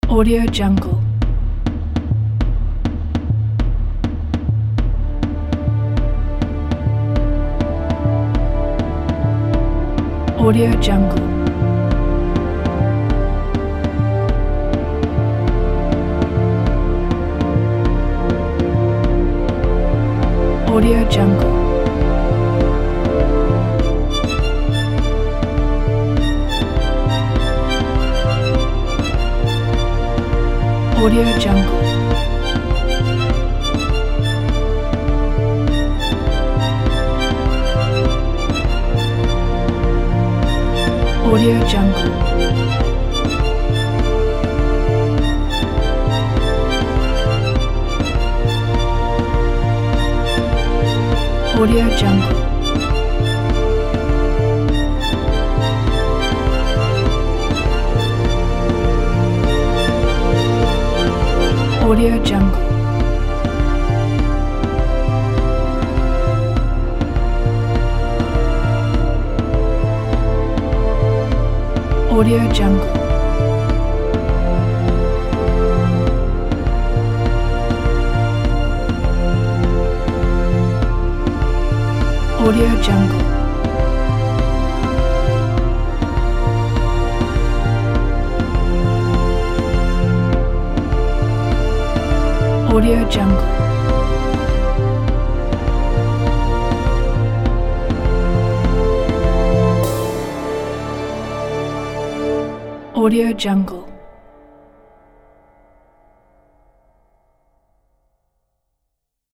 Audio Jungle. Audio Jungle. Audio Jungle. Audio Jungle. Audio Jungle. Audio Jungle. Audio Jungle. Audio Jungle. Audio Jungle. Audio Jungle. Audio Jungle.